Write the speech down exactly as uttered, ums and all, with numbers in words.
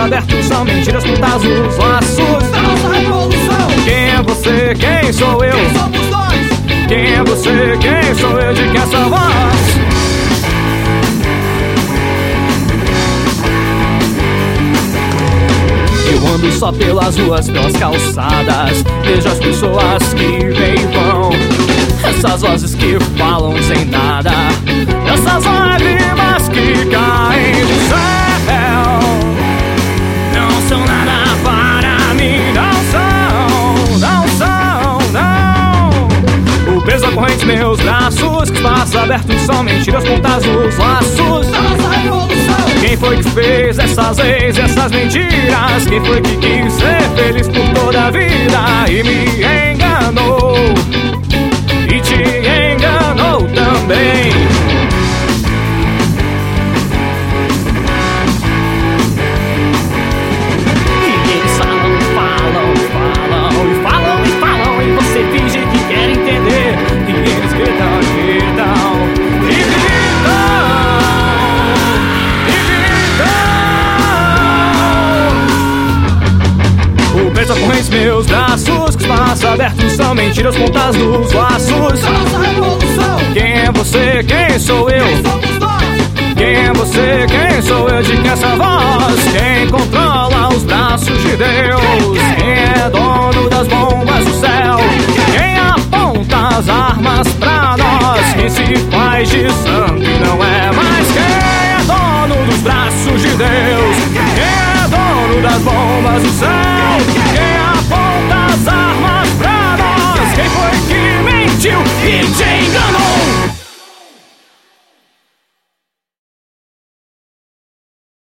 abertos são mentiras pintadas nos laços da nossa revolução. Quem é você? Quem sou eu? Quem somos nós? Quem é você? Quem sou eu? De que essa voz? Eu ando só pelas ruas, pelas calçadas, vejo as pessoas que vêm e vão, essas vozes que falam sem nada, essas lágrimas que caem do céu. Não são nada para mim, não são, não são, não. O peso da corrente, meus braços, que espaços abertos são mentiras pontas nos laços Da nossa revolução. Quem foi que fez essas leis, essas mentiras? Quem foi que quis ser feliz por toda a vida e me enganou? E te enganou também. E eles falam, falam, falam, e falam, e falam, e você finge que quer entender. E eles gritam, gritam, e gritam. O peso da corrente, meus braços, que espaços abertos são mentiras pontas nos laços Da nossa revolução. Quem é você? Quem sou eu? Quem somos nós? Quem é você? Quem sou eu? De que essa voz? Quem controla os braços de Deus? Quem é dono das bombas do céu? Quem aponta as armas pra nós? Quem se faz de santo e não é mais? Quem é dono dos braços de Deus? Quem é dono das bombas do céu? Quem